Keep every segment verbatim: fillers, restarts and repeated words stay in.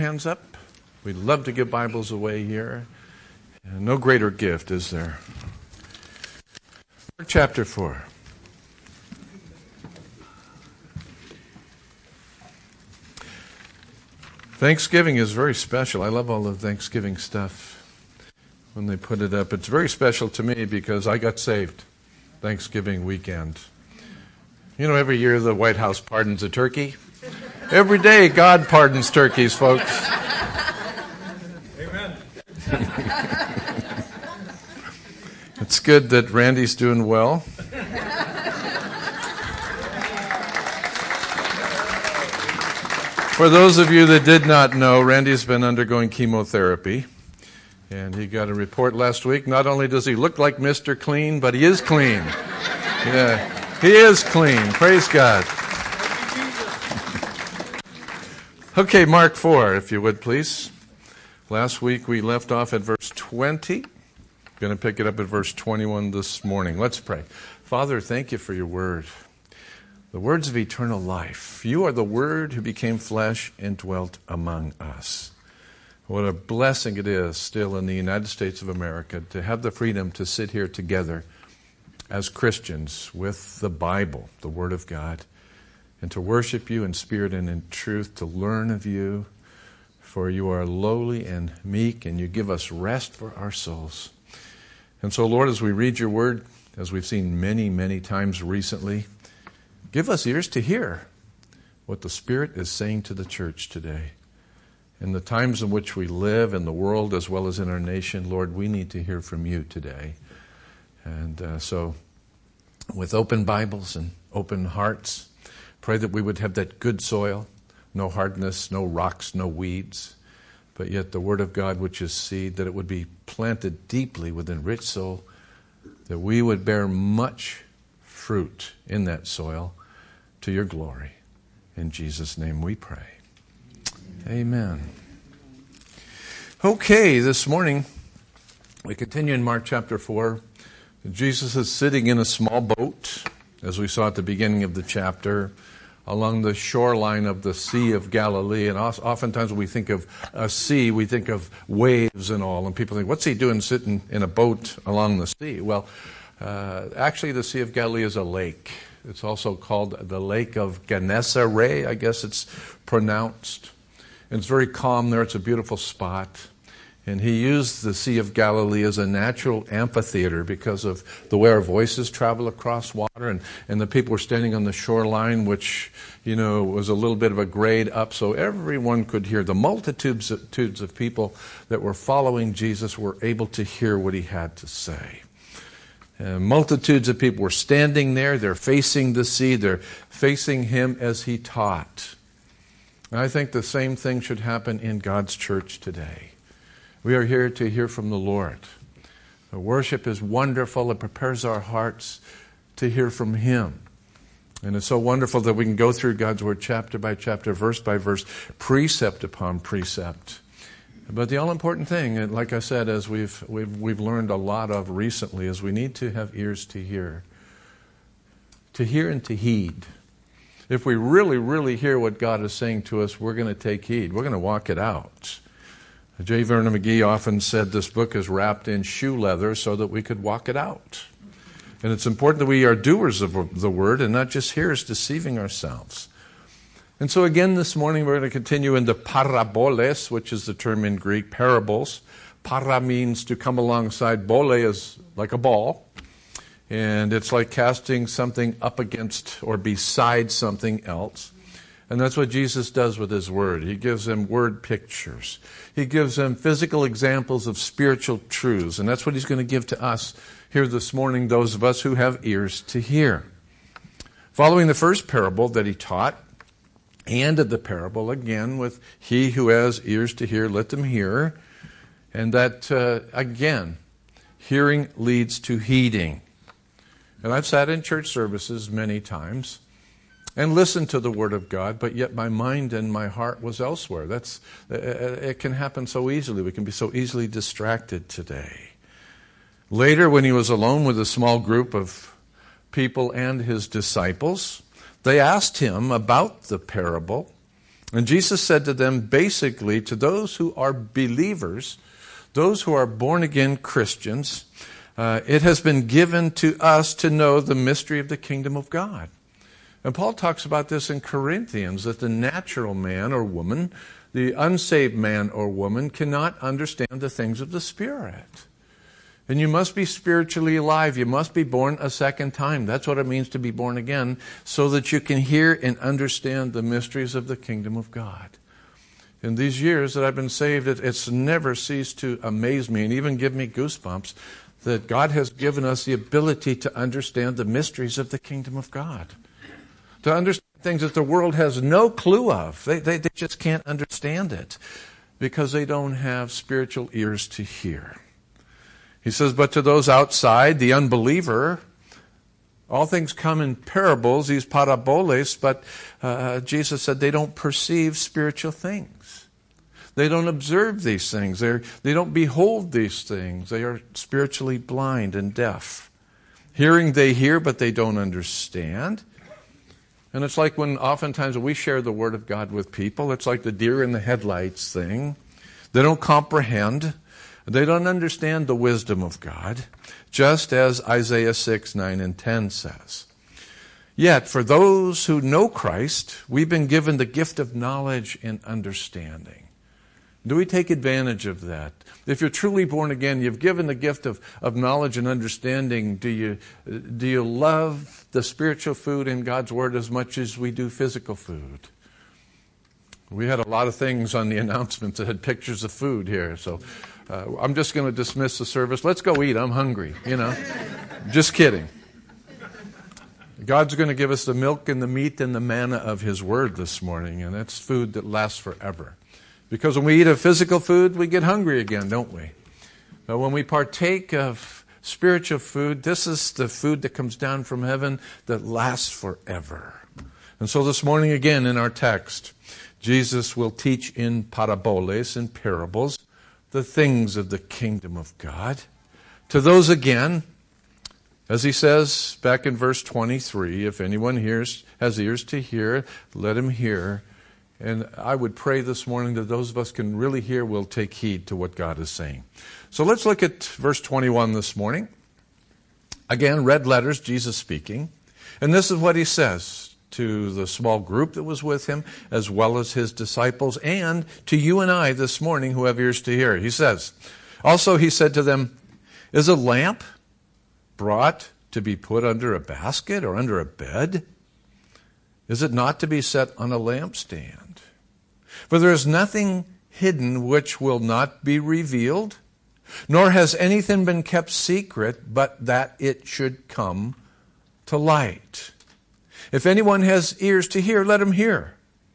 Hands up. We'd love to give Bibles away here. And no greater gift, is there? Mark chapter four. Thanksgiving is very special. I love all the Thanksgiving stuff when they put it up. It's very special to me because I got saved Thanksgiving weekend. You know, every year the White House pardons a turkey. Every day God pardons turkeys, folks. Amen. It's good that Randy's doing well. For those of you that did not know, Randy's been undergoing chemotherapy. And he got a report last week. Not only does he look like Mister Clean, but he is clean. Yeah, he is clean. Praise God. Okay, Mark four, if you would, please. Last week we left off at verse twenty. Going to pick it up at verse twenty-one this morning. Let's pray. Father, thank you for your word. The words of eternal life. You are the Word who became flesh and dwelt among us. What a blessing it is still in the United States of America to have the freedom to sit here together as Christians with the Bible, the Word of God, and to worship you in spirit and in truth, to learn of you, for you are lowly and meek, and you give us rest for our souls. And so, Lord, as we read your word, as we've seen many, many times recently, give us ears to hear what the Spirit is saying to the church today. In the times in which we live, in the world as well as in our nation, Lord, we need to hear from you today. And uh, so, with open Bibles and open hearts, pray that we would have that good soil, no hardness, no rocks, no weeds, but yet the Word of God, which is seed, that it would be planted deeply within rich soul, that we would bear much fruit in that soil to your glory. In Jesus' name we pray. Amen. Okay, this morning we continue in Mark chapter four. Jesus is sitting in a small boat, as we saw at the beginning of the chapter, along the shoreline of the Sea of Galilee. And oftentimes when we think of a sea, we think of waves and all. And people think, what's he doing sitting in a boat along the sea? Well, uh, actually the Sea of Galilee is a lake. It's also called the Lake of Gennesaret, I guess it's pronounced. And it's very calm there. It's a beautiful spot. And he used the Sea of Galilee as a natural amphitheater because of the way our voices travel across water. And, and the people were standing on the shoreline, which, you know, was a little bit of a grade up, so everyone could hear. The multitudes of people that were following Jesus were able to hear what he had to say. And multitudes of people were standing there. They're facing the sea. They're facing him as he taught. And I think the same thing should happen in God's church today. We are here to hear from the Lord. The worship is wonderful. It prepares our hearts to hear from him. And it's so wonderful that we can go through God's word chapter by chapter, verse by verse, precept upon precept. But the all-important thing, like I said, as we've, we've, we've learned a lot of recently, is we need to have ears to hear. To hear and to heed. If we really, really hear what God is saying to us, we're going to take heed. We're going to walk it out. J. Vernon McGee often said this book is wrapped in shoe leather so that we could walk it out. And it's important that we are doers of the word and not just hearers, deceiving ourselves. And so again this morning we're going to continue into paraboles, which is the term in Greek, parables. Para means to come alongside. Bole is like a ball. And it's like casting something up against or beside something else. And that's what Jesus does with his word. He gives them word pictures. He gives them physical examples of spiritual truths. And that's what he's going to give to us here this morning, those of us who have ears to hear. Following the first parable that he taught, he ended the parable again with, he who has ears to hear, let them hear. And that, uh, again, hearing leads to heeding. And I've sat in church services many times and listened to the Word of God, but yet my mind and my heart was elsewhere. That's it can happen so easily. We can be so easily distracted today. Later, when he was alone with a small group of people and his disciples, they asked him about the parable And Jesus said to them, basically, to those who are believers, those who are born-again Christians, uh, it has been given to us to know the mystery of the kingdom of God. And Paul talks about this in Corinthians, that the natural man or woman, the unsaved man or woman, cannot understand the things of the Spirit. And you must be spiritually alive. You must be born a second time. That's what it means to be born again, so that you can hear and understand the mysteries of the kingdom of God. In these years that I've been saved, it, it's never ceased to amaze me and even give me goosebumps that God has given us the ability to understand the mysteries of the kingdom of God. To understand things that the world has no clue of. They, they, they just can't understand it because they don't have spiritual ears to hear. He says, but to those outside, the unbeliever, all things come in parables, these paraboles, but uh, Jesus said they don't perceive spiritual things. They don't observe these things. They're, they don't behold these things. They are spiritually blind and deaf. Hearing they hear, but they don't understand. And it's like when oftentimes we share the Word of God with people, it's like the deer in the headlights thing. They don't comprehend. They don't understand the wisdom of God, just as Isaiah six, nine, and ten says. Yet, for those who know Christ, we've been given the gift of knowledge and understanding. Do we take advantage of that? If you're truly born again, you've given the gift of, of knowledge and understanding. Do you, do you love the spiritual food in God's Word as much as we do physical food? We had a lot of things on the announcements that had pictures of food here, so uh, I'm just going to dismiss the service. Let's go eat. I'm hungry, you know. Just kidding. God's going to give us the milk and the meat and the manna of His Word this morning, and that's food that lasts forever. Because when we eat a physical food, we get hungry again, don't we? But when we partake of spiritual food, this is the food that comes down from heaven that lasts forever. And so this morning again in our text, Jesus will teach in paraboles, in parables, the things of the kingdom of God. To those again, as he says back in verse twenty-three, if anyone hears, has ears to hear, let him hear. And I would pray this morning that those of us can really hear will take heed to what God is saying. So let's look at verse twenty-one this morning. Again, red letters, Jesus speaking. And this is what he says to the small group that was with him, as well as his disciples, and to you and I this morning who have ears to hear. He says, also he said to them, is a lamp brought to be put under a basket or under a bed? Is it not to be set on a lampstand? For there is nothing hidden which will not be revealed, nor has anything been kept secret, but that it should come to light. If anyone has ears to hear, let him hear.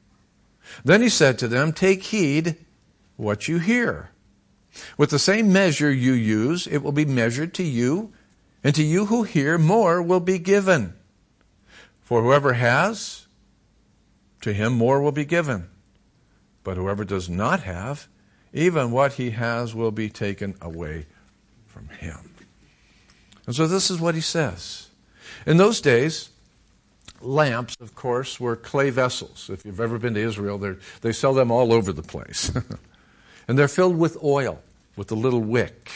Then he said to them, take heed what you hear. With the same measure you use, it will be measured to you, and to you who hear, more will be given. For whoever has, to him more will be given. But whoever does not have, even what he has will be taken away from him. And so this is what he says. In those days, lamps, of course, were clay vessels. If you've ever been to Israel, they sell them all over the place. And they're filled with oil, with a little wick.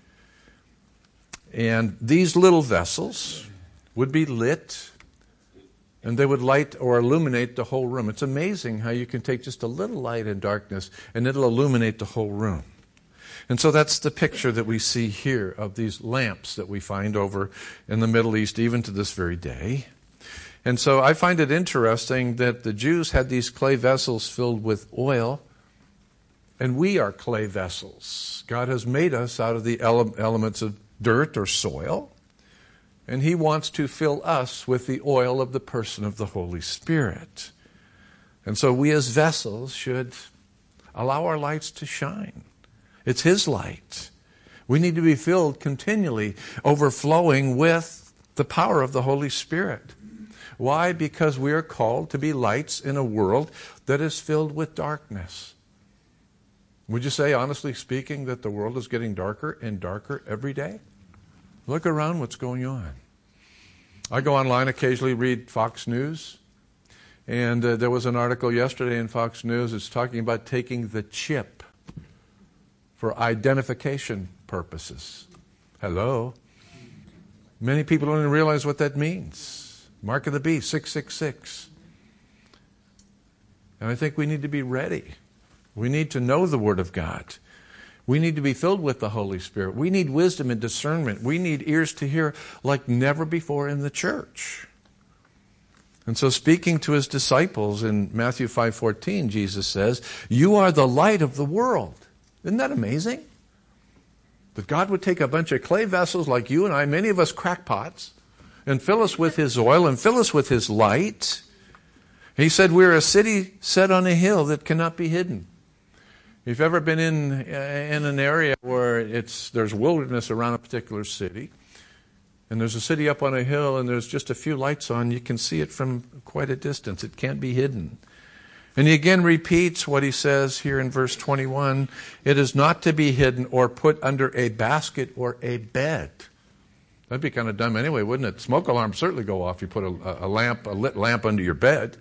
And these little vessels would be lit, and they would light or illuminate the whole room. It's amazing how you can take just a little light in darkness, and it'll illuminate the whole room. And so that's the picture that we see here of these lamps that we find over in the Middle East, even to this very day. And so I find it interesting that the Jews had these clay vessels filled with oil, and we are clay vessels. God has made us out of the ele- elements of dirt or soil, and He wants to fill us with the oil of the person of the Holy Spirit. And so we as vessels should allow our lights to shine. It's His light. We need to be filled continually, overflowing with the power of the Holy Spirit. Why? Because we are called to be lights in a world that is filled with darkness. Would you say, honestly speaking, that the world is getting darker and darker every day? Look around what's going on. I go online occasionally, read Fox News, And uh, there was an article yesterday in Fox News. It's talking about taking the chip for identification purposes. Hello? Many people don't even realize what that means. Mark of the beast, six six six. And I think we need to be ready. We need to know the Word of God. We need to be filled with the Holy Spirit. We need wisdom and discernment. We need ears to hear like never before in the church. And so speaking to his disciples in Matthew five fourteen, Jesus says, "You are the light of the world." Isn't that amazing? That God would take a bunch of clay vessels like you and I, many of us crackpots, and fill us with his oil and fill us with his light. He said we're a city set on a hill that cannot be hidden. If you've ever been in in an area where it's there's wilderness around a particular city, and there's a city up on a hill and there's just a few lights on, you can see it from quite a distance. It can't be hidden. And he again repeats what he says here in verse twenty-one. It is not to be hidden or put under a basket or a bed. That'd be kind of dumb anyway, wouldn't it? Smoke alarms certainly go off if you put a, a lamp, a lit lamp under your bed.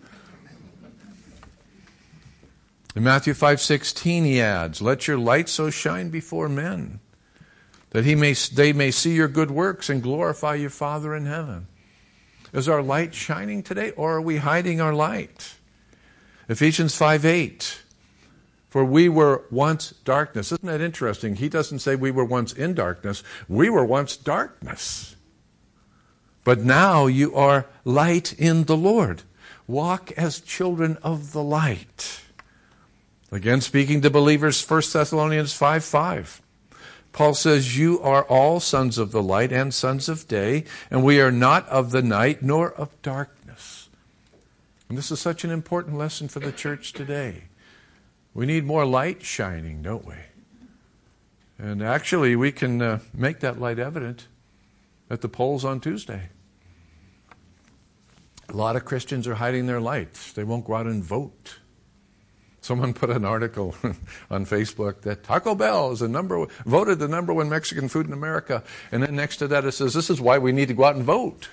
In Matthew five sixteen he adds, "Let your light so shine before men, that he may they may see your good works and glorify your Father in heaven." Is our light shining today, or are we hiding our light? Ephesians five eight, "For we were once darkness." Isn't that interesting? He doesn't say we were once in darkness. We were once darkness. But now you are light in the Lord. Walk as children of the light. Again, speaking to believers, First Thessalonians five five. Paul says, "You are all sons of the light and sons of day, and we are not of the night nor of darkness." And this is such an important lesson for the church today. We need more light shining, don't we? And actually, we can uh, make that light evident at the polls on Tuesday. A lot of Christians are hiding their lights. They won't go out and vote. Someone put an article on Facebook that Taco Bell is the number voted the number one Mexican food in America, and then next to that it says, "This is why we need to go out and vote."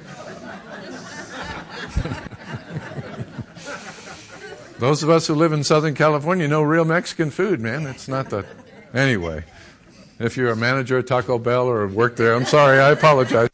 Those of us who live in Southern California know real Mexican food, man. It's not the anyway. If you're a manager at Taco Bell or work there, I'm sorry. I apologize.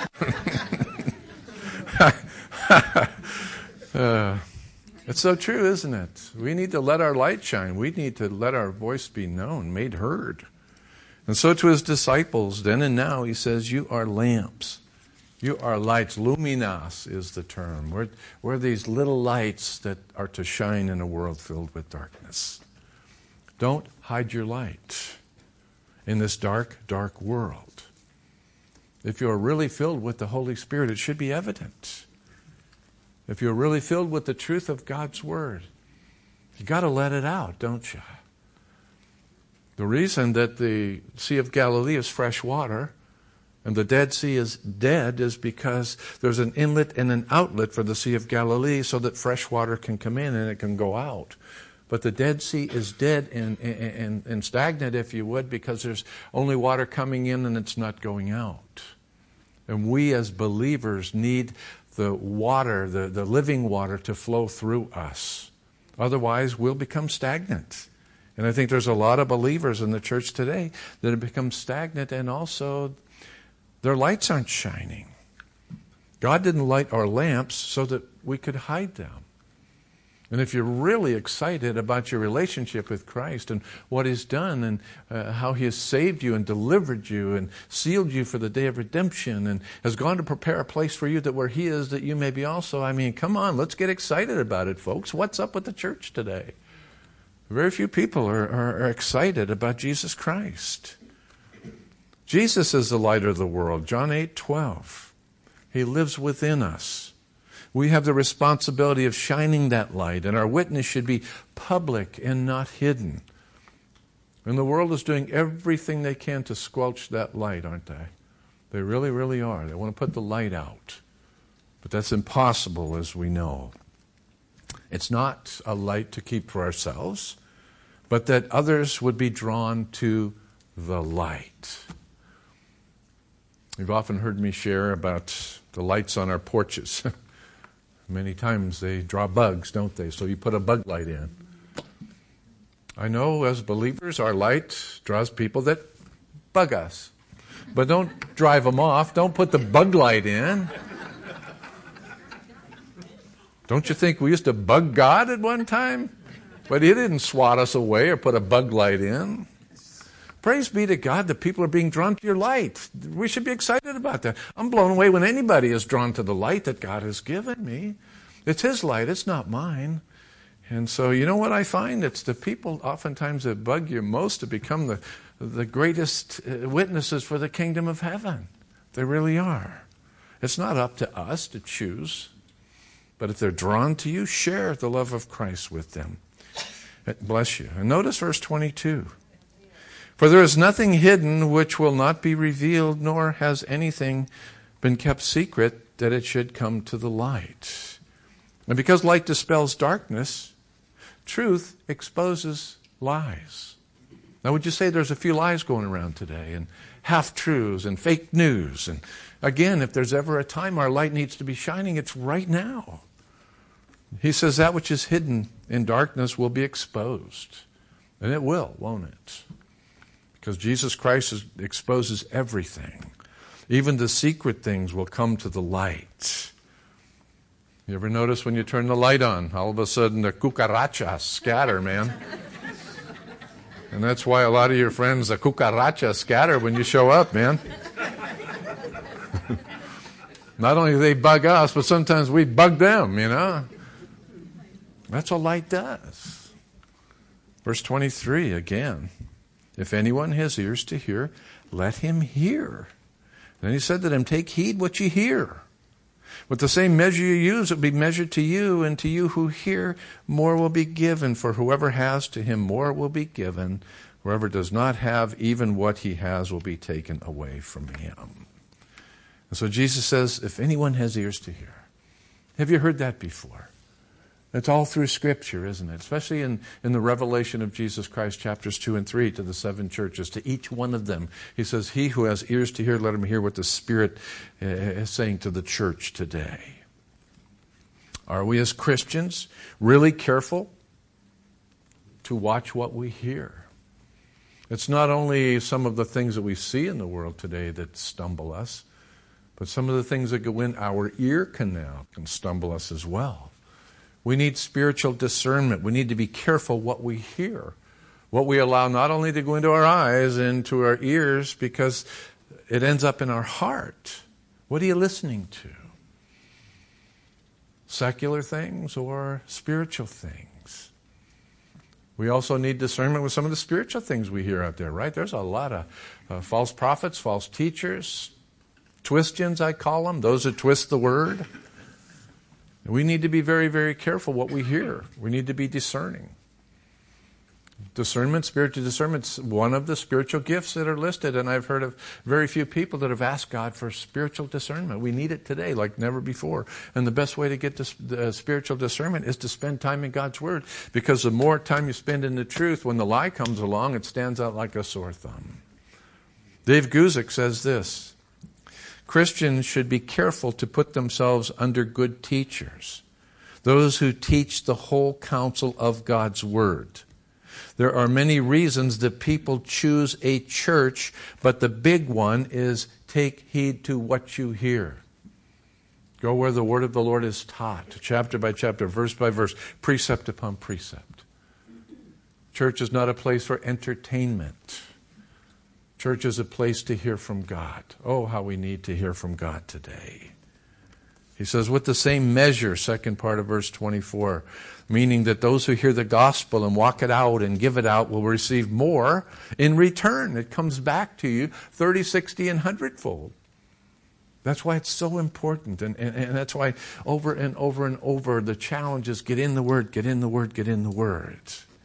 uh, It's so true, isn't it? We need to let our light shine. We need to let our voice be known, made heard. And so to his disciples, then and now, he says, "You are lamps. You are lights." Luminas is the term. We're, we're these little lights that are to shine in a world filled with darkness. Don't hide your light in this dark, dark world. If you're really filled with the Holy Spirit, it should be evident. If you're really filled with the truth of God's Word, you got to let it out, don't you? The reason that the Sea of Galilee is fresh water and the Dead Sea is dead is because there's an inlet and an outlet for the Sea of Galilee so that fresh water can come in and it can go out. But the Dead Sea is dead and, and, and stagnant, if you would, because there's only water coming in and it's not going out. And we as believers need the water, the, the living water, to flow through us. Otherwise, we'll become stagnant. And I think there's a lot of believers in the church today that have become stagnant, and also their lights aren't shining. God didn't light our lamps so that we could hide them. And if you're really excited about your relationship with Christ and what He's done and uh, how He has saved you and delivered you and sealed you for the day of redemption and has gone to prepare a place for you that where He is that you may be also, I mean, come on, let's get excited about it, folks. What's up with the church today? Very few people are, are, are excited about Jesus Christ. Jesus is the light of the world. John eight twelve. He lives within us. We have the responsibility of shining that light, and our witness should be public and not hidden. And the world is doing everything they can to squelch that light, aren't they? They really, really are. They want to put the light out. But that's impossible, as we know. It's not a light to keep for ourselves, but that others would be drawn to the light. You've often heard me share about the lights on our porches. Many times they draw bugs, don't they? So you put a bug light in. I know as believers, our light draws people that bug us. But don't drive them off. Don't put the bug light in. Don't you think we used to bug God at one time? But He didn't swat us away or put a bug light in. Praise be to God that people are being drawn to your light. We should be excited about that. I'm blown away when anybody is drawn to the light that God has given me. It's His light. It's not mine. And so, you know what I find? It's the people oftentimes that bug you most to become the, the greatest witnesses for the kingdom of heaven. They really are. It's not up to us to choose. But if they're drawn to you, share the love of Christ with them. Bless you. And notice verse twenty-two. For there is nothing hidden which will not be revealed, nor has anything been kept secret that it should come to the light. And because light dispels darkness, truth exposes lies. Now, would you say there's a few lies going around today, and half-truths and fake news? And again, if there's ever a time our light needs to be shining, it's right now. He says that which is hidden in darkness will be exposed. And it will, won't it? Because Jesus Christ is, exposes everything. Even the secret things will come to the light. You ever notice when you turn the light on, all of a sudden the cucarachas scatter, man. And that's why a lot of your friends, the cucarachas scatter when you show up, man. Not only do they bug us, but sometimes we bug them, you know. That's what light does. Verse twenty-three again. If anyone has ears to hear, let him hear. Then he said to them, take heed what you hear. With the same measure you use, it will be measured to you, and to you who hear, more will be given. For whoever has, to him more will be given. Whoever does not have, even what he has will be taken away from him. And so Jesus says, if anyone has ears to hear. Have you heard that before? It's all through Scripture, isn't it? Especially in, in the revelation of Jesus Christ, chapters two and three, to the seven churches. To each one of them, he says, he who has ears to hear, let him hear what the Spirit is saying to the church today. Are we as Christians really careful to watch what we hear? It's not only some of the things that we see in the world today that stumble us, but some of the things that go in our ear canal can stumble us as well. We need spiritual discernment. We need to be careful what we hear, what we allow not only to go into our eyes, into our ears, because it ends up in our heart. What are you listening to? Secular things or spiritual things? We also need discernment with some of the spiritual things we hear out there, right? There's a lot of uh, false prophets, false teachers, twistians I call them, those who twist the word. We need to be very, very careful what we hear. We need to be discerning. Discernment, spiritual discernment, is one of the spiritual gifts that are listed, and I've heard of very few people that have asked God for spiritual discernment. We need it today like never before. And the best way to get this, uh, spiritual discernment is to spend time in God's Word, because the more time you spend in the truth, when the lie comes along, it stands out like a sore thumb. Dave Guzik says this, Christians should be careful to put themselves under good teachers, those who teach the whole counsel of God's Word. There are many reasons that people choose a church, but the big one is take heed to what you hear. Go where the Word of the Lord is taught, chapter by chapter, verse by verse, precept upon precept. Church is not a place for entertainment. Church is a place to hear from God. Oh, how we need to hear from God today. He says, with the same measure, second part of verse twenty-four, meaning that those who hear the gospel and walk it out and give it out will receive more in return. It comes back to you thirty, sixty, and hundredfold. That's why it's so important. And, and, and that's why over and over and over the challenge is get in the Word, get in the Word, get in the Word.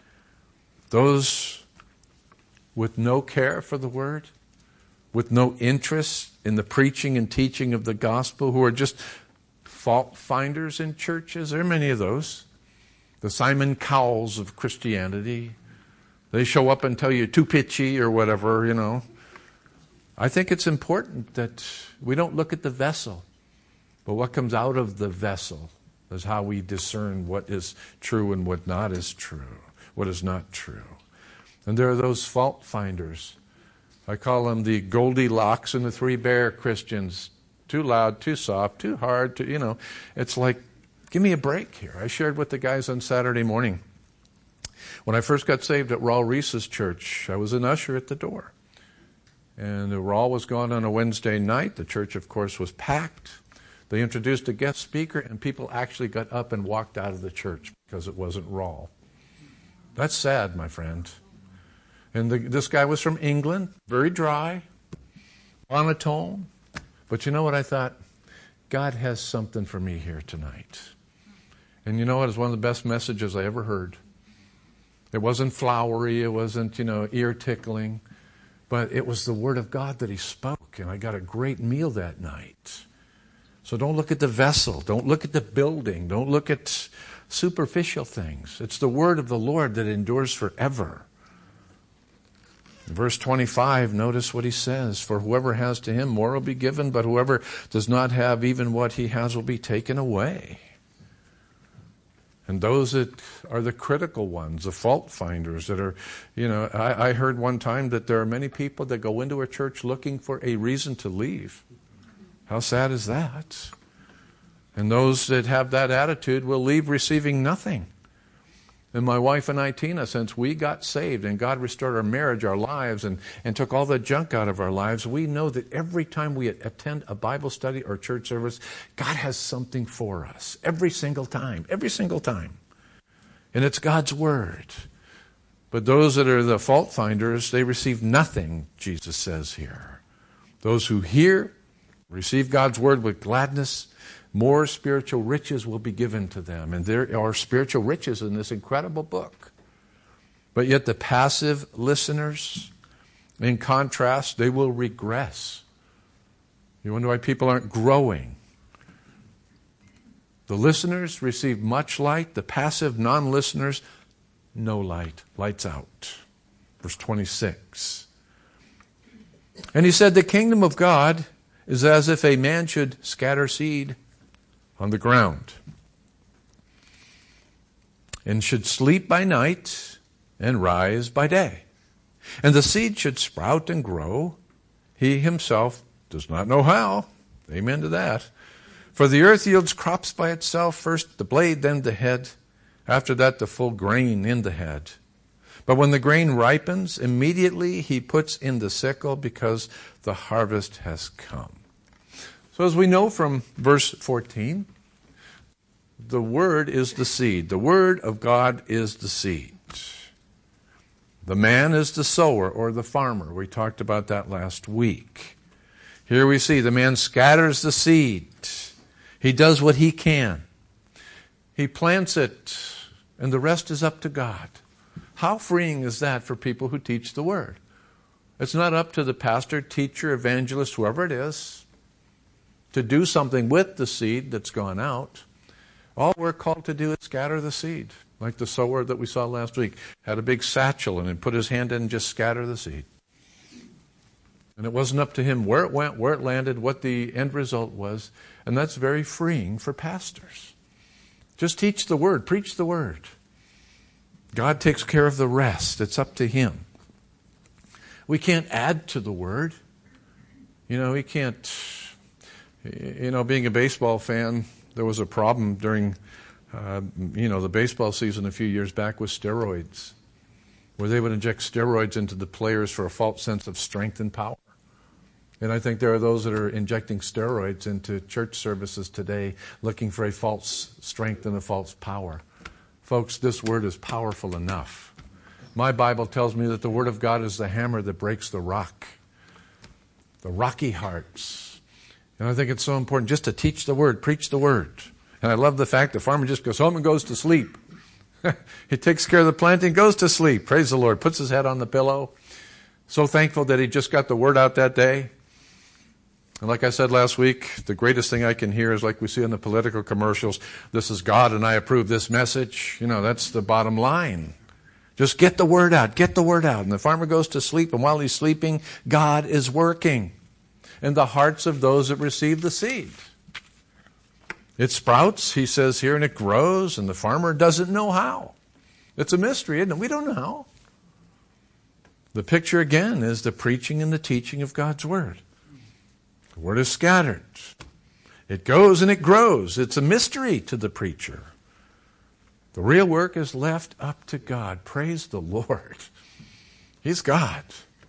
Those with no care for the Word, with no interest in the preaching and teaching of the gospel, who are just fault finders in churches. There are many of those. The Simon Cowells of Christianity. They show up and tell you too pitchy or whatever, you know. I think it's important that we don't look at the vessel, but what comes out of the vessel is how we discern what is true and what not is true, what is not true. And there are those fault finders. I call them the Goldilocks and the Three Bear Christians. Too loud, too soft, too hard, too, you know. It's like, give me a break here. I shared with the guys on Saturday morning. When I first got saved at Raul Reese's church, I was an usher at the door. And Raul was gone on a Wednesday night. The church, of course, was packed. They introduced a guest speaker, and people actually got up and walked out of the church because it wasn't Raul. That's sad, my friend. And the, this guy was from England, very dry, monotone. But you know what I thought? God has something for me here tonight. And you know what? It was one of the best messages I ever heard. It wasn't flowery. It wasn't, you know, ear-tickling. But it was the Word of God that he spoke. And I got a great meal that night. So don't look at the vessel. Don't look at the building. Don't look at superficial things. It's the Word of the Lord that endures forever. In verse twenty-five, notice what he says. For whoever has to him, more will be given, but whoever does not have, even what he has will be taken away. And those that are the critical ones, the fault finders that are, you know, I, I heard one time that there are many people that go into a church looking for a reason to leave. How sad is that? And those that have that attitude will leave receiving nothing. And my wife and I, Tina, since we got saved and God restored our marriage, our lives, and, and took all the junk out of our lives, we know that every time we attend a Bible study or church service, God has something for us. Every single time. Every single time. And it's God's Word. But those that are the fault finders, they receive nothing, Jesus says here. Those who hear, receive God's Word with gladness, more spiritual riches will be given to them. And there are spiritual riches in this incredible book. But yet the passive listeners, in contrast, they will regress. You wonder why people aren't growing. The listeners receive much light. The passive non-listeners, no light. Lights out. Verse twenty-six. And he said, the kingdom of God is as if a man should scatter seed on the ground, and should sleep by night and rise by day. And the seed should sprout and grow. He himself does not know how. Amen to that. For the earth yields crops by itself, first the blade, then the head, after that the full grain in the head. But when the grain ripens, immediately he puts in the sickle, because the harvest has come. So as we know from verse fourteen, the Word is the seed. The Word of God is the seed. The man is the sower or the farmer. We talked about that last week. Here we see the man scatters the seed. He does what he can. He plants it, and the rest is up to God. How freeing is that for people who teach the Word? It's not up to the pastor, teacher, evangelist, whoever it is, to do something with the seed that's gone out. All we're called to do is scatter the seed. Like the sower that we saw last week. Had a big satchel and then put his hand in and just scatter the seed. And it wasn't up to him where it went, where it landed, what the end result was. And that's very freeing for pastors. Just teach the Word. Preach the Word. God takes care of the rest. It's up to Him. We can't add to the Word. You know, we can't... You know, being a baseball fan, there was a problem during, uh, you know, the baseball season a few years back with steroids, where they would inject steroids into the players for a false sense of strength and power. And I think there are those that are injecting steroids into church services today, looking for a false strength and a false power. Folks, this Word is powerful enough. My Bible tells me that the Word of God is the hammer that breaks the rock, the rocky hearts. And I think it's so important just to teach the Word, preach the Word. And I love the fact the farmer just goes home and goes to sleep. He takes care of the planting, goes to sleep. Praise the Lord. Puts his head on the pillow. So thankful that he just got the Word out that day. And like I said last week, the greatest thing I can hear is like we see in the political commercials, this is God and I approve this message. You know, that's the bottom line. Just get the Word out. Get the Word out. And the farmer goes to sleep, and while he's sleeping, God is working in the hearts of those that receive the seed. It sprouts, he says here, and it grows, and the farmer doesn't know how. It's a mystery, isn't it? We don't know how. The picture, again, is the preaching and the teaching of God's Word. The Word is scattered. It goes and it grows. It's a mystery to the preacher. The real work is left up to God. Praise the Lord. He's God.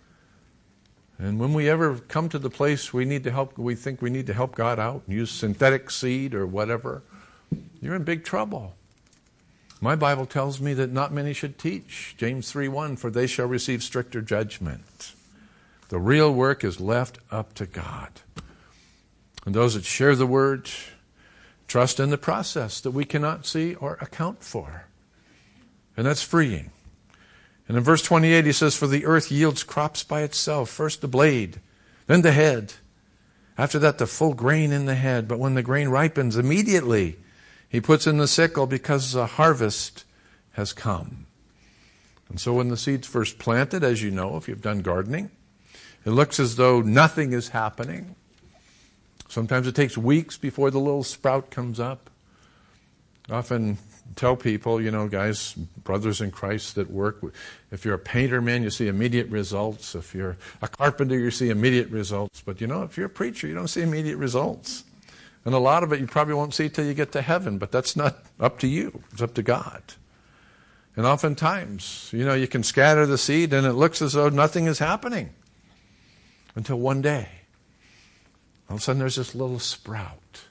And when we ever come to the place we need to help, we think we need to help God out and use synthetic seed or whatever, you're in big trouble. My Bible tells me that not many should teach. James three one, for they shall receive stricter judgment. The real work is left up to God. And those that share the Word trust in the process that we cannot see or account for. And that's freeing. And in verse twenty-eight he says, for the earth yields crops by itself. First the blade, then the head. After that the full grain in the head. But when the grain ripens, immediately he puts in the sickle because the harvest has come. And so when the seed's first planted, as you know, if you've done gardening, it looks as though nothing is happening. Sometimes it takes weeks before the little sprout comes up. I often tell people, you know, guys, brothers in Christ that work, if you're a painter, man, you see immediate results. If you're a carpenter, you see immediate results. But, you know, if you're a preacher, you don't see immediate results. And a lot of it you probably won't see till you get to heaven, but that's not up to you. It's up to God. And oftentimes, you know, you can scatter the seed and it looks as though nothing is happening until one day. All of a sudden there's this little sprout.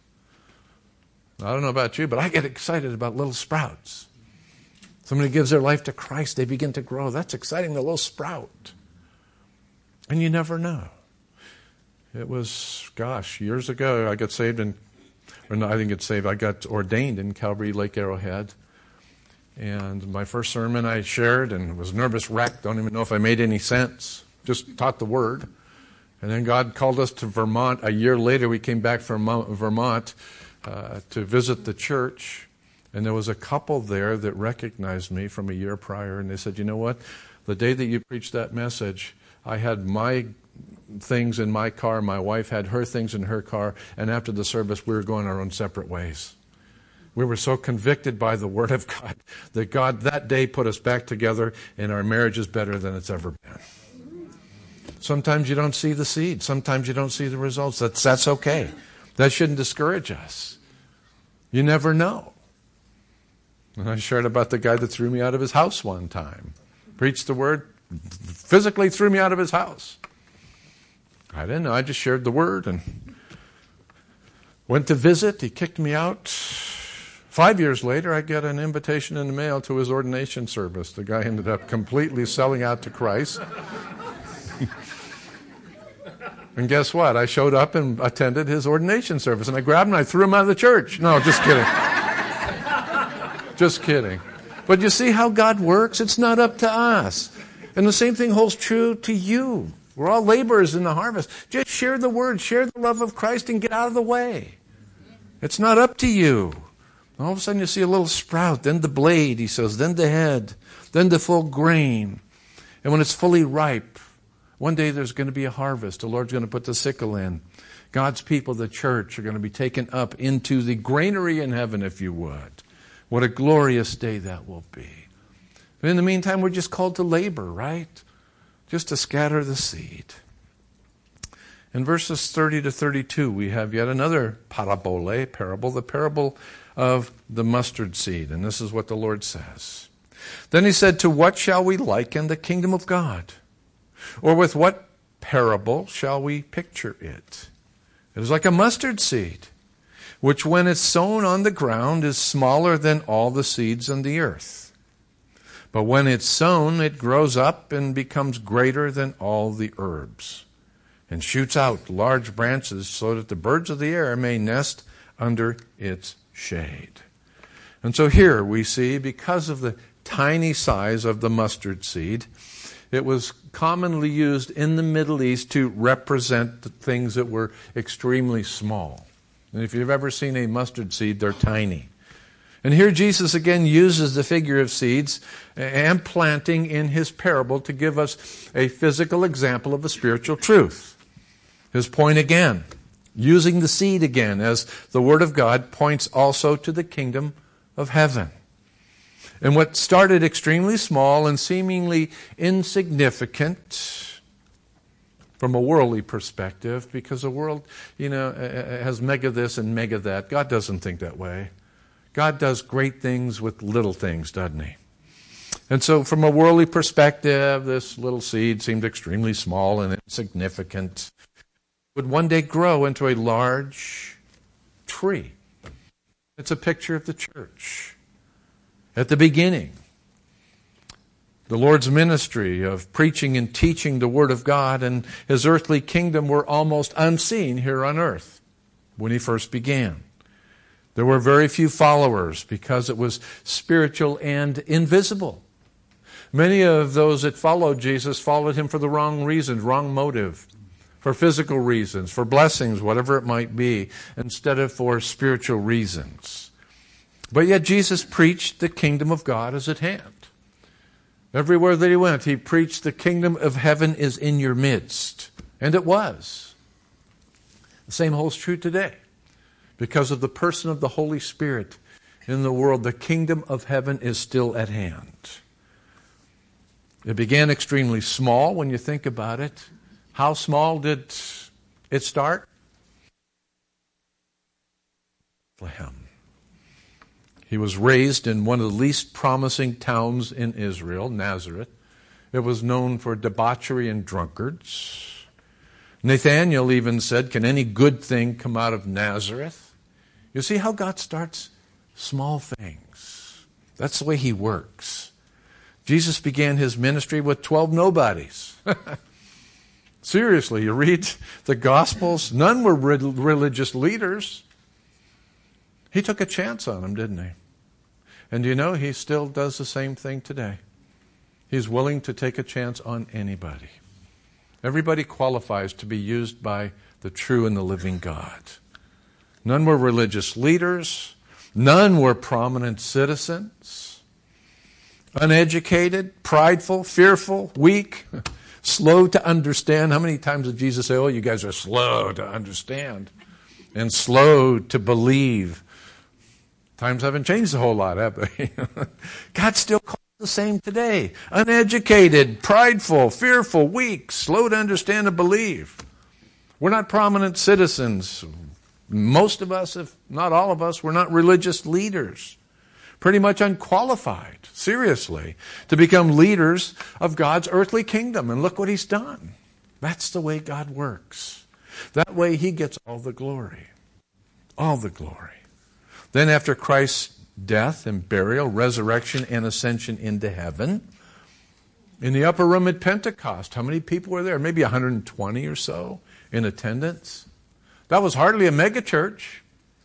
I don't know about you, but I get excited about little sprouts. Somebody gives their life to Christ, they begin to grow. That's exciting, the little sprout. And you never know. It was, gosh, years ago, I got saved in, or no, I didn't get saved, I got ordained in Calvary Lake Arrowhead. And my first sermon I shared and was nervous wreck, don't even know if I made any sense. Just taught the Word. And then God called us to Vermont. A year later, we came back from Vermont uh, to visit the church. And there was a couple there that recognized me from a year prior. And they said, you know what? The day that you preached that message, I had my things in my car. My wife had her things in her car. And after the service, we were going our own separate ways. We were so convicted by the Word of God that God that day put us back together, and our marriage is better than it's ever been. Sometimes you don't see the seed. Sometimes you don't see the results. That's, that's okay. That shouldn't discourage us. You never know. And I shared about the guy that threw me out of his house one time. Preached the Word, physically threw me out of his house. I didn't know. I just shared the Word and went to visit. He kicked me out. Five years later, I get an invitation in the mail to his ordination service. The guy ended up completely selling out to Christ. And guess what? I showed up and attended his ordination service. And I grabbed him and I threw him out of the church. No, just kidding. Just kidding. But you see how God works? It's not up to us. And the same thing holds true to you. We're all laborers in the harvest. Just share the Word, share the love of Christ, and get out of the way. It's not up to you. All of a sudden you see a little sprout, then the blade, he says, then the head, then the full grain. And when it's fully ripe, one day there's going to be a harvest. The Lord's going to put the sickle in. God's people, the church, are going to be taken up into the granary in heaven, if you would. What a glorious day that will be. But in the meantime, we're just called to labor, right? Just to scatter the seed. In verses thirty to thirty-two, we have yet another parabole, parable, the parable of the mustard seed. And this is what the Lord says. Then he said, to what shall we liken the kingdom of God? Or with what parable shall we picture it? It is like a mustard seed, which when it's sown on the ground is smaller than all the seeds on the earth. But when it's sown, it grows up and becomes greater than all the herbs, and shoots out large branches so that the birds of the air may nest under its shade. And so here we see, because of the tiny size of the mustard seed, it was commonly used in the Middle East to represent the things that were extremely small. And if you've ever seen a mustard seed, they're tiny. And here Jesus again uses the figure of seeds and planting in his parable to give us a physical example of a spiritual truth. His point again, using the seed again as the Word of God points also to the kingdom of heaven. And what started extremely small and seemingly insignificant from a worldly perspective, because the world, you know, has mega this and mega that. God doesn't think that way. God does great things with little things, doesn't he? And so from a worldly perspective, this little seed seemed extremely small and insignificant. Would one day grow into a large tree. It's a picture of the church. At the beginning, the Lord's ministry of preaching and teaching the Word of God and His earthly kingdom were almost unseen here on earth when He first began. There were very few followers because it was spiritual and invisible. Many of those that followed Jesus followed Him for the wrong reasons, wrong motive. For physical reasons, for blessings, whatever it might be, instead of for spiritual reasons. But yet Jesus preached the kingdom of God is at hand. Everywhere that He went, He preached the kingdom of heaven is in your midst. And it was. The same holds true today. Because of the person of the Holy Spirit in the world, the kingdom of heaven is still at hand. It began extremely small when you think about it. How small did it start? Bethlehem. He was raised in one of the least promising towns in Israel, Nazareth. It was known for debauchery and drunkards. Nathanael even said, "Can any good thing come out of Nazareth?" You see how God starts small things. That's the way He works. Jesus began His ministry with twelve nobodies. Seriously, you read the Gospels, none were religious leaders. He took a chance on them, didn't He? And you know, He still does the same thing today. He's willing to take a chance on anybody. Everybody qualifies to be used by the true and the living God. None were religious leaders. None were prominent citizens. Uneducated, prideful, fearful, weak. Slow to understand. How many times did Jesus say, "Oh, you guys are slow to understand and slow to believe"? Times haven't changed a whole lot, have they? God still calls the same today. Uneducated, prideful, fearful, weak, slow to understand and believe. We're not prominent citizens. Most of us, if not all of us, we're not religious leaders. Pretty much unqualified, seriously, to become leaders of God's earthly kingdom. And look what He's done. That's the way God works. That way He gets all the glory. All the glory. Then after Christ's death and burial, resurrection and ascension into heaven, in the upper room at Pentecost, how many people were there? Maybe one hundred twenty or so in attendance. That was hardly a megachurch.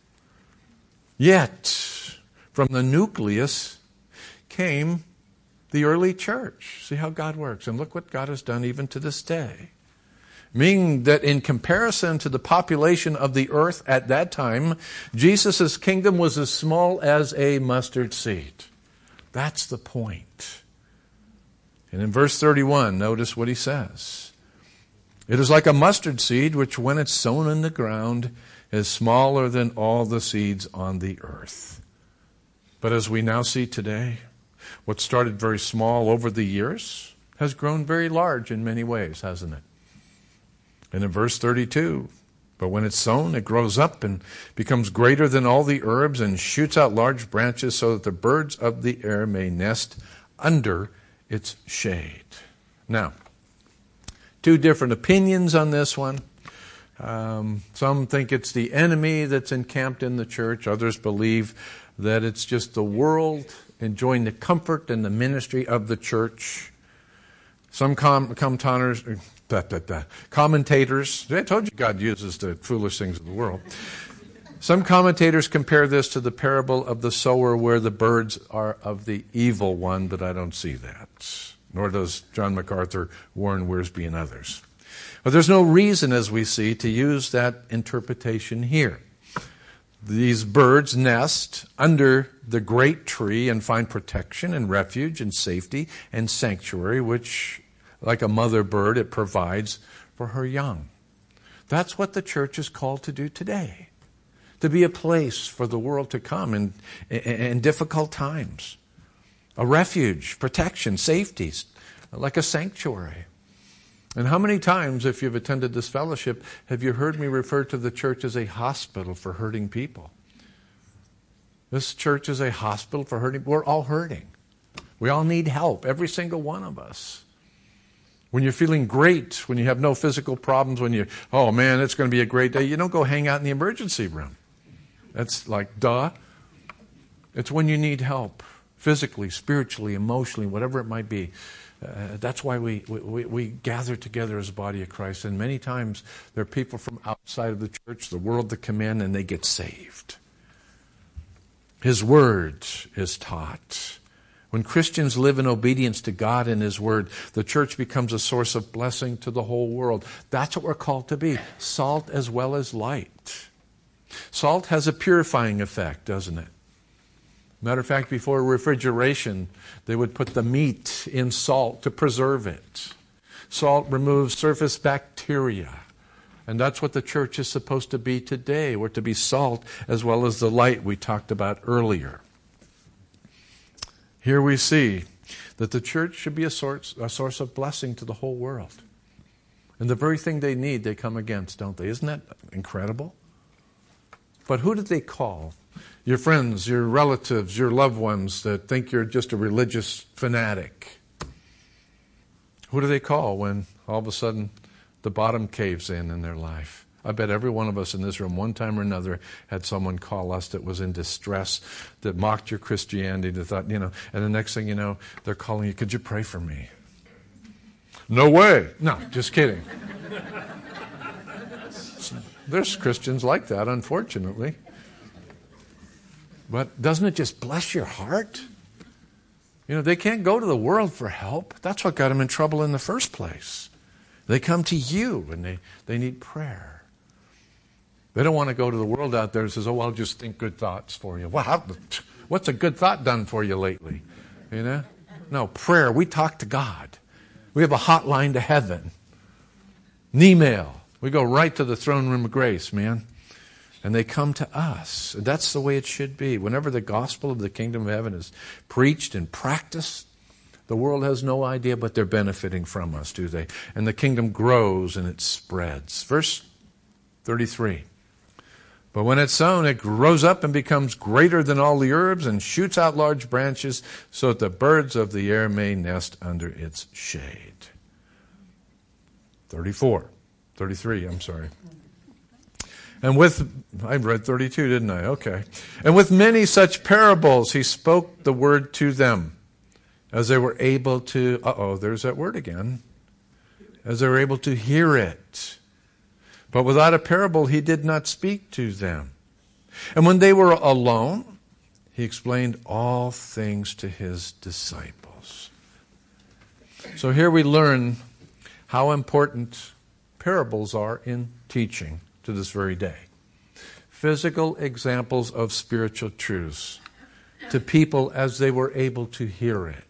Yet, from the nucleus came the early church. See how God works. And look what God has done even to this day. Meaning that in comparison to the population of the earth at that time, Jesus' kingdom was as small as a mustard seed. That's the point. And in verse thirty-one, notice what He says. It is like a mustard seed, which when it's sown in the ground is smaller than all the seeds on the earth. But as we now see today, what started very small over the years has grown very large in many ways, hasn't it? And in verse thirty-two, but when it's sown, it grows up and becomes greater than all the herbs and shoots out large branches so that the birds of the air may nest under its shade. Now, two different opinions on this one. Um, some think it's the enemy that's encamped in the church. Others believe that it's just the world enjoying the comfort and the ministry of the church. Some com- commentators, da, da, da, commentators, I told you God uses the foolish things of the world. Some commentators compare this to the parable of the sower where the birds are of the evil one, but I don't see that. Nor does John MacArthur, Warren Wiersbe, and others. But there's no reason, as we see, to use that interpretation here. These birds nest under the great tree and find protection and refuge and safety and sanctuary, which, like a mother bird, it provides for her young. That's what the church is called to do today. To be a place for the world to come in, in, in difficult times. A refuge, protection, safety, like a sanctuary. And how many times, if you've attended this fellowship, have you heard me refer to the church as a hospital for hurting people? This church is a hospital for hurting. We're all hurting. We all need help, every single one of us. When you're feeling great, when you have no physical problems, when you, oh man, it's going to be a great day, you don't go hang out in the emergency room. That's like, duh. It's when you need help, physically, spiritually, emotionally, whatever it might be. Uh, that's why we, we, we gather together as a body of Christ. And many times there are people from outside of the church, the world, that come in and they get saved. His word is taught. When Christians live in obedience to God and His word, the church becomes a source of blessing to the whole world. That's what we're called to be, salt as well as light. Salt has a purifying effect, doesn't it? Matter of fact, before refrigeration, they would put the meat in salt to preserve it. Salt removes surface bacteria. And that's what the church is supposed to be today. We're to be salt as well as the light we talked about earlier. Here we see that the church should be a source, a source of blessing to the whole world. And the very thing they need, they come against, don't they? Isn't that incredible? But who did they call? Your friends, your relatives, your loved ones that think you're just a religious fanatic. Who do they call when all of a sudden the bottom caves in in their life? I bet every one of us in this room, one time or another, had someone call us that was in distress, that mocked your Christianity, that thought, you know, and the next thing you know, they're calling you, could you pray for me? No way. No, just kidding. There's Christians like that, unfortunately. But doesn't it just bless your heart? You know, they can't go to the world for help. That's what got them in trouble in the first place. They come to you and they, they need prayer. They don't want to go to the world out there and says, oh, I'll just think good thoughts for you. Well, how, what's a good thought done for you lately? You know? No, prayer. We talk to God. We have a hotline to heaven. An email. We go right to the throne room of grace, man. And they come to us. That's the way it should be. Whenever the gospel of the kingdom of heaven is preached and practiced, the world has no idea, but they're benefiting from us, do they? And the kingdom grows and it spreads. Verse thirty-three. But when it's sown, it grows up and becomes greater than all the herbs and shoots out large branches so that the birds of the air may nest under its shade. thirty-four. thirty-three, I'm sorry. And with, I read thirty-two, didn't I? Okay. And with many such parables, he spoke the word to them as they were able to, uh-oh, there's that word again, as they were able to hear it. But without a parable, he did not speak to them. And when they were alone, he explained all things to his disciples. So here we learn how important parables are in teaching to this very day. Physical examples of spiritual truths to people as they were able to hear it.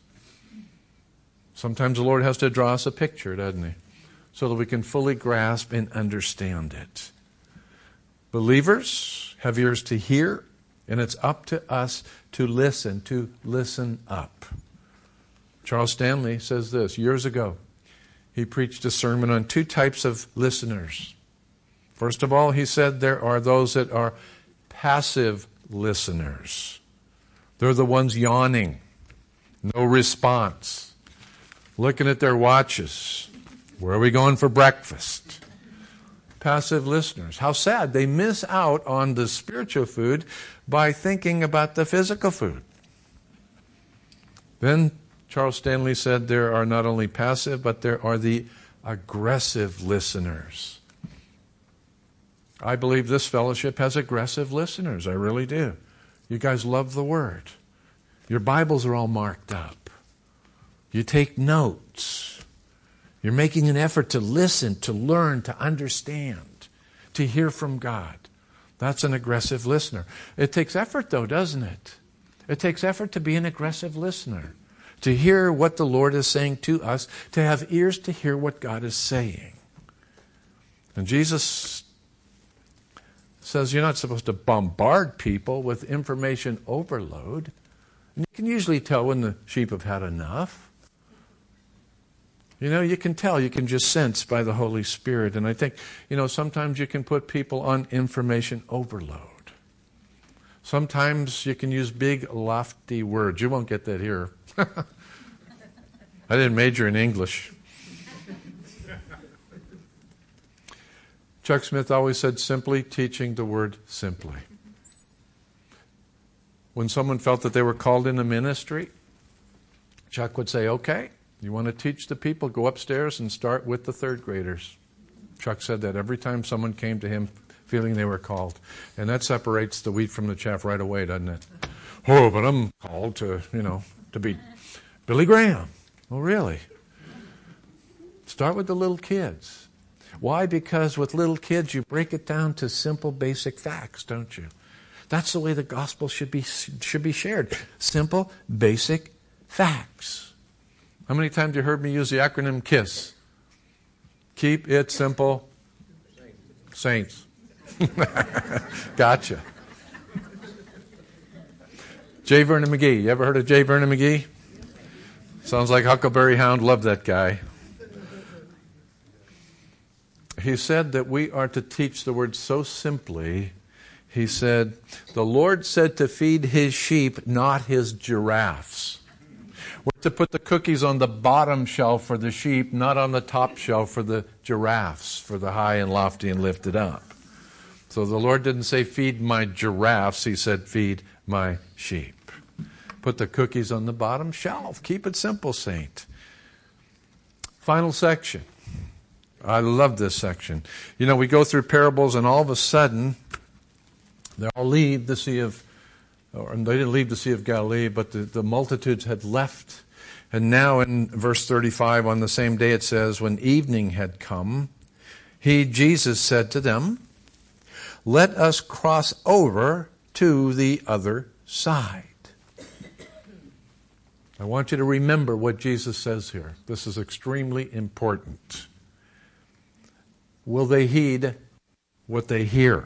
Sometimes the Lord has to draw us a picture, doesn't he? So that we can fully grasp and understand it. Believers have ears to hear, and it's up to us to listen, to listen up. Charles Stanley says this years ago. He preached a sermon on two types of listeners. First of all, he said there are those that are passive listeners. They're the ones yawning, no response, looking at their watches. Where are we going for breakfast? Passive listeners. How sad. They miss out on the spiritual food by thinking about the physical food. Then Charles Stanley said there are not only passive, but there are the aggressive listeners. I believe this fellowship has aggressive listeners. I really do. You guys love the Word. Your Bibles are all marked up. You take notes. You're making an effort to listen, to learn, to understand, to hear from God. That's an aggressive listener. It takes effort, though, doesn't it? It takes effort to be an aggressive listener, to hear what the Lord is saying to us, to have ears to hear what God is saying. And Jesus says you're not supposed to bombard people with information overload. And you can usually tell when the sheep have had enough. You know, you can tell, you can just sense by the Holy Spirit. And I think, you know, sometimes you can put people on information overload. Sometimes you can use big, lofty words. You won't get that here. I didn't major in English. Chuck Smith always said simply, teaching the word simply. When someone felt that they were called into ministry, Chuck would say, okay, you want to teach the people, go upstairs and start with the third graders. Chuck said that every time someone came to him feeling they were called. And that separates the wheat from the chaff right away, doesn't it? Oh, but I'm called to, you know, to be Billy Graham. Oh, really? Start with the little kids. Why? Because with little kids, you break it down to simple, basic facts, don't you? That's the way the gospel should be should be shared. Simple, basic facts. How many times have you heard me use the acronym KISS? Keep it simple. Saints. Gotcha. J. Vernon McGee. You ever heard of J. Vernon McGee? Sounds like Huckleberry Hound. Love that guy. He said that we are to teach the word so simply. He said, the Lord said to feed his sheep, not his giraffes. We're to put the cookies on the bottom shelf for the sheep, not on the top shelf for the giraffes, for the high and lofty and lifted up. So the Lord didn't say, feed my giraffes. He said, feed my sheep. Put the cookies on the bottom shelf. Keep it simple, saint. Final section. I love this section. You know, we go through parables and all of a sudden, they all leave the Sea of, or they didn't leave the Sea of Galilee, but the, the multitudes had left. And now in verse thirty-five, on the same day it says, when evening had come, he, Jesus, said to them, let us cross over to the other side. I want you to remember what Jesus says here. This is extremely important. Will they heed what they hear?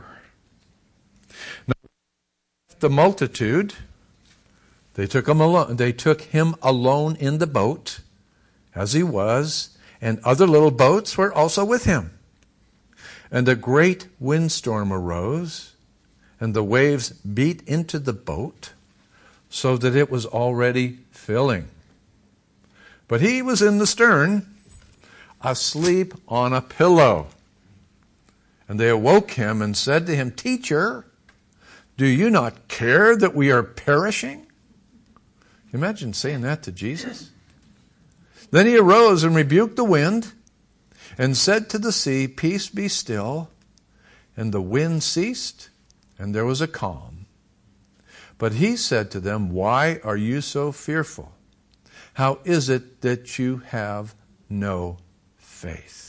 Now, the multitude, they took him alone. They took him alone in the boat, as he was, and other little boats were also with him. And a great windstorm arose, and the waves beat into the boat, so that it was already filling. But he was in the stern, asleep on a pillow. And they awoke him and said to him, Teacher, do you not care that we are perishing? Imagine saying that to Jesus. Then he arose and rebuked the wind and said to the sea, Peace, be still. And the wind ceased, and there was a calm. But he said to them, Why are you so fearful? How is it that you have no faith?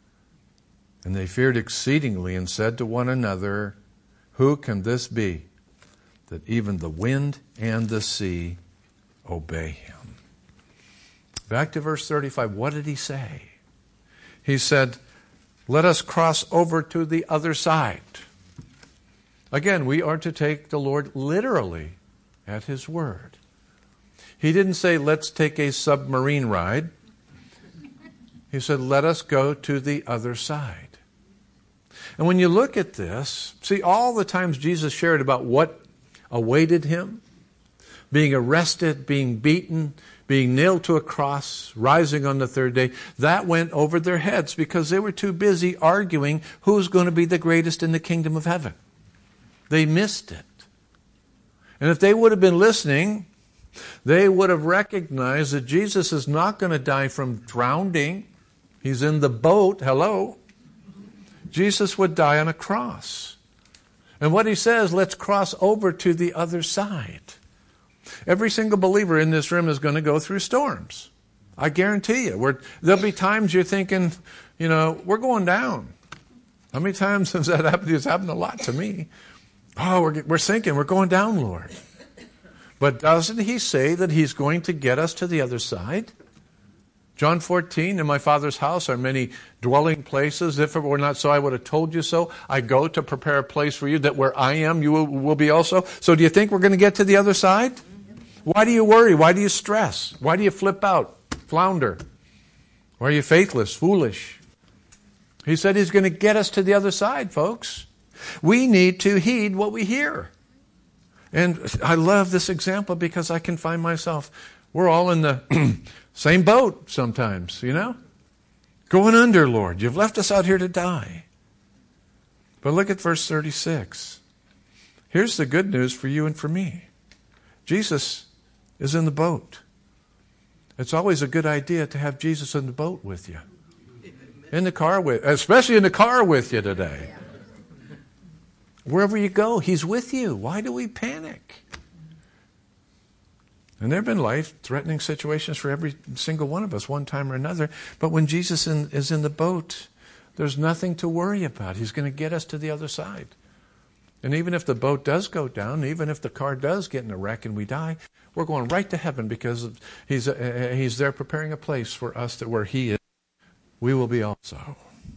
And they feared exceedingly and said to one another, Who can this be, that even the wind and the sea obey him? Back to verse thirty-five. What did he say? He said, let us cross over to the other side. Again, we are to take the Lord literally at his word. He didn't say, let's take a submarine ride. He said, let us go to the other side. And when you look at this, see all the times Jesus shared about what awaited him, being arrested, being beaten, being nailed to a cross, rising on the third day, that went over their heads because they were too busy arguing who's going to be the greatest in the kingdom of heaven. They missed it. And if they would have been listening, they would have recognized that Jesus is not going to die from drowning. He's in the boat. Hello. Jesus would die on a cross. And what he says, let's cross over to the other side. Every single believer in this room is going to go through storms. I guarantee you. We're, there'll be times you're thinking, you know, we're going down. How many times has that happened? It's happened a lot to me. Oh, we're, we're sinking. We're going down, Lord. But doesn't he say that he's going to get us to the other side? John fourteen, in my Father's house are many dwelling places. If it were not so, I would have told you so. I go to prepare a place for you, that where I am, you will, will be also. So do you think we're going to get to the other side? Why do you worry? Why do you stress? Why do you flip out, flounder? Why are you faithless, foolish? He said He's going to get us to the other side, folks. We need to heed what we hear. And I love this example because I can find myself. We're all in the same boat sometimes, you know? Going under, Lord. You've left us out here to die. But look at verse thirty-six. Here's the good news for you and for me. Jesus is in the boat. It's always a good idea to have Jesus in the boat with you. In the car with, especially in the car with you today. Wherever you go, He's with you. Why do we panic? And there have been life-threatening situations for every single one of us, one time or another. But when Jesus in, is in the boat, there's nothing to worry about. He's going to get us to the other side. And even if the boat does go down, even if the car does get in a wreck and we die, we're going right to heaven because He's uh, He's there preparing a place for us that where He is, we will be also.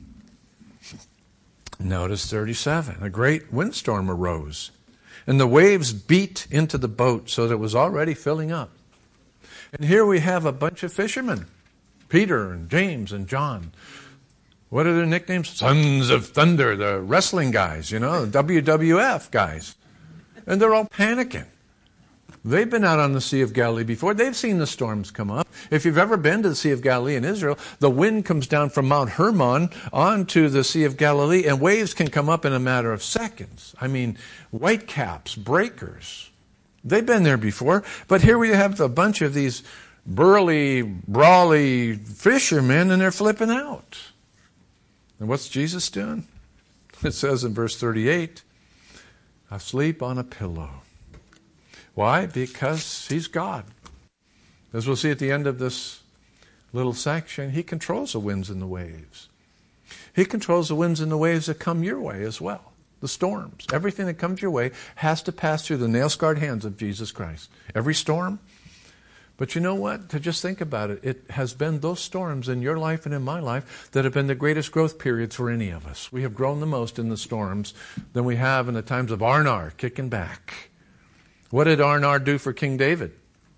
Notice thirty-seven. A great windstorm arose, and the waves beat into the boat so that it was already filling up. And here we have a bunch of fishermen, Peter and James and John. What are their nicknames? Sons of Thunder, the wrestling guys, you know, W W F guys. And they're all panicking. They've been out on the Sea of Galilee before. They've seen the storms come up. If you've ever been to the Sea of Galilee in Israel, the wind comes down from Mount Hermon onto the Sea of Galilee, and waves can come up in a matter of seconds. I mean, whitecaps, breakers. They've been there before. But here we have a bunch of these burly, brawly fishermen, and they're flipping out. And what's Jesus doing? It says in verse thirty-eight, asleep on a pillow. Why? Because He's God. As we'll see at the end of this little section, He controls the winds and the waves. He controls the winds and the waves that come your way as well. The storms. Everything that comes your way has to pass through the nail-scarred hands of Jesus Christ. Every storm. But you know what? To just think about it, it has been those storms in your life and in my life that have been the greatest growth periods for any of us. We have grown the most in the storms than we have in the times of Arnar, kicking back. What did Arnar do for King David?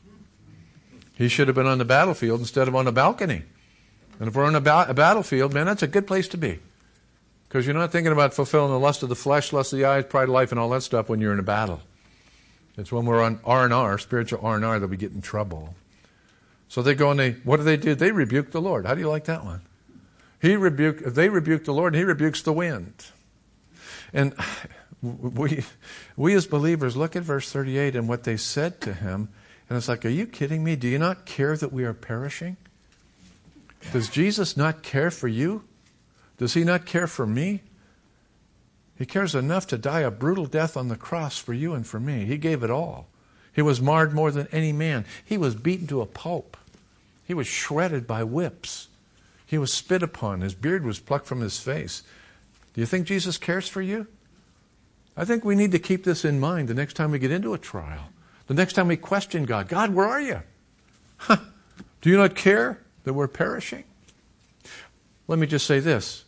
He should have been on the battlefield instead of on a balcony. And if we're on a, ba- a battlefield, man, that's a good place to be. Because you're not thinking about fulfilling the lust of the flesh, lust of the eyes, pride of life, and all that stuff when you're in a battle. It's when we're on R and R, spiritual R and R, that we get in trouble. So they go and they, what do they do? They rebuke the Lord. How do you like that one? He rebuke, they rebuke the Lord, and He rebukes the wind. And we, we as believers look at verse thirty-eight and what they said to Him, and it's like, are you kidding me? Do you not care that we are perishing? Does Jesus not care for you? Does He not care for me? He cares enough to die a brutal death on the cross for you and for me. He gave it all. He was marred more than any man. He was beaten to a pulp. He was shredded by whips. He was spit upon. His beard was plucked from His face. Do you think Jesus cares for you? I think we need to keep this in mind the next time we get into a trial. The next time we question God. God, where are you? Huh. Do you not care that we're perishing? Let me just say this.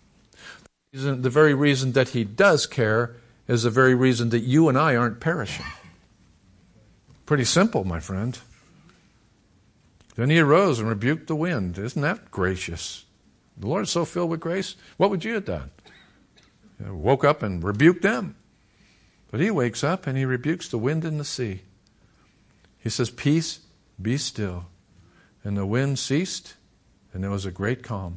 The very reason that He does care is the very reason that you and I aren't perishing. Pretty simple, my friend. Then He arose and rebuked the wind. Isn't that gracious? The Lord is so filled with grace. What would you have done? You woke up and rebuked them. But He wakes up and He rebukes the wind and the sea. He says, peace, be still. And the wind ceased, and there was a great calm.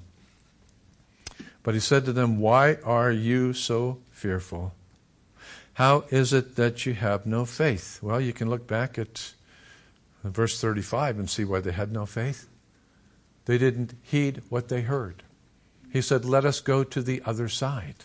But He said to them, why are you so fearful? How is it that you have no faith? Well, you can look back at verse thirty-five and see why they had no faith. They didn't heed what they heard. He said, let us go to the other side.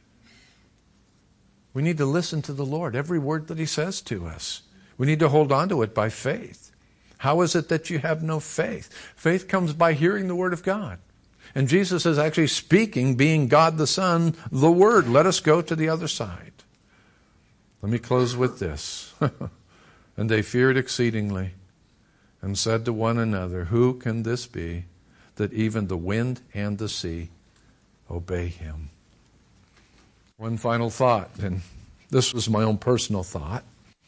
We need to listen to the Lord, every word that He says to us. We need to hold on to it by faith. How is it that you have no faith? Faith comes by hearing the Word of God. And Jesus is actually speaking, being God the Son, the Word. Let us go to the other side. Let me close with this. And they feared exceedingly and said to one another, who can this be that even the wind and the sea obey him. One final thought, and this was my own personal thought.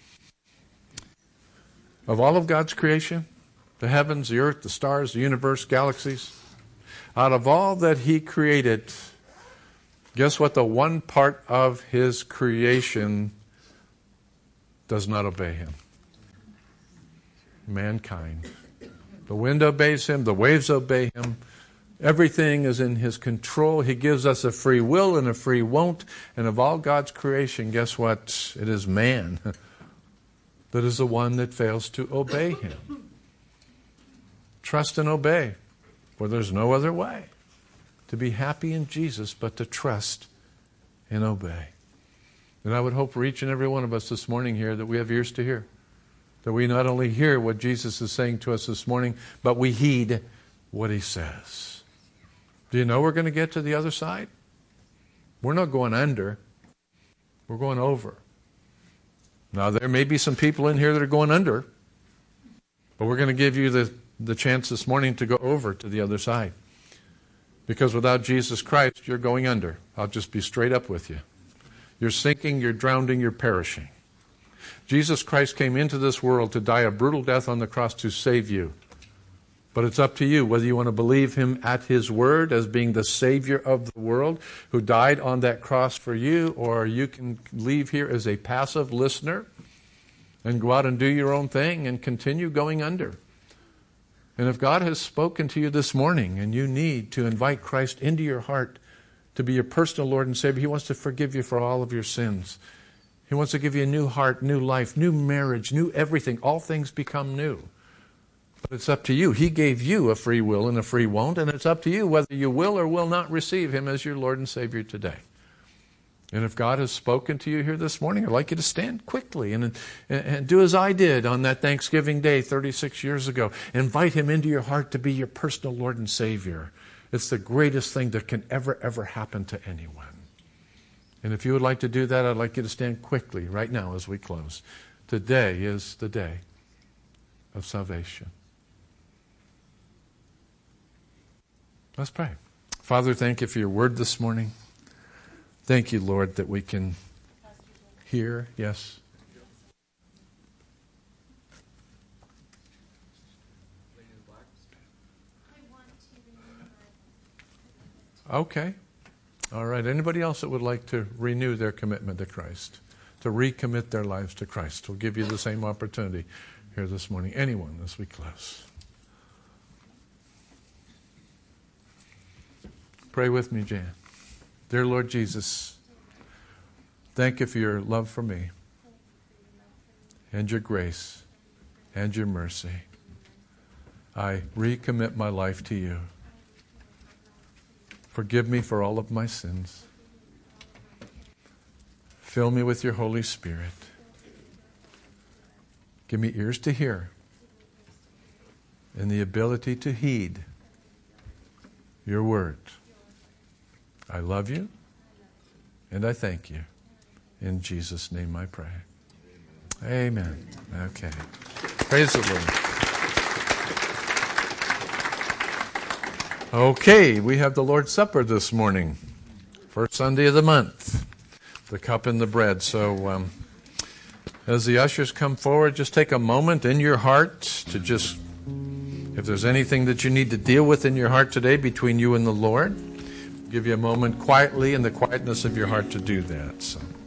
Of all of God's creation, the heavens, the earth, the stars, the universe, galaxies, out of all that he created, guess what the one part of his creation does not obey him? Mankind. The wind obeys him, the waves obey him. Everything is in his control. He gives us a free will and a free won't. And of all God's creation, guess what? It is man that is the one that fails to obey him. Trust and obey, for there's no other way to be happy in Jesus but to trust and obey. And I would hope for each and every one of us this morning here that we have ears to hear. That we not only hear what Jesus is saying to us this morning, but we heed what he says. Do you know we're going to get to the other side? We're not going under. We're going over. Now, there may be some people in here that are going under, but we're going to give you the, the chance this morning to go over to the other side. Because without Jesus Christ, you're going under. I'll just be straight up with you. You're sinking, you're drowning, you're perishing. Jesus Christ came into this world to die a brutal death on the cross to save you. But it's up to you whether you want to believe him at his word as being the Savior of the world who died on that cross for you, or you can leave here as a passive listener and go out and do your own thing and continue going under. And if God has spoken to you this morning and you need to invite Christ into your heart to be your personal Lord and Savior, he wants to forgive you for all of your sins. He wants to give you a new heart, new life, new marriage, new everything. All things become new. But it's up to you. He gave you a free will and a free won't, and it's up to you whether you will or will not receive him as your Lord and Savior today. And if God has spoken to you here this morning, I'd like you to stand quickly and, and, and do as I did on that Thanksgiving Day thirty-six years ago. Invite him into your heart to be your personal Lord and Savior. It's the greatest thing that can ever, ever happen to anyone. And if you would like to do that, I'd like you to stand quickly right now as we close. Today is the day of salvation. Let's pray. Father, thank you for your word this morning. Thank you, Lord, that we can hear. Yes. Okay. All right. Anybody else that would like to renew their commitment to Christ, to recommit their lives to Christ? We'll give you the same opportunity here this morning. Anyone as we close. Pray with me, Jan. Dear Lord Jesus, thank you for your love for me and your grace and your mercy. I recommit my life to you. Forgive me for all of my sins. Fill me with your Holy Spirit. Give me ears to hear and the ability to heed your word. I love you, and I thank you. In Jesus' name I pray. Amen. Okay. Praise the Lord. Okay, we have the Lord's Supper this morning. First Sunday of the month. The cup and the bread. So um, as the ushers come forward, just take a moment in your heart to just, if there's anything that you need to deal with in your heart today between you and the Lord, give you a moment quietly in the quietness of your heart to do that. So.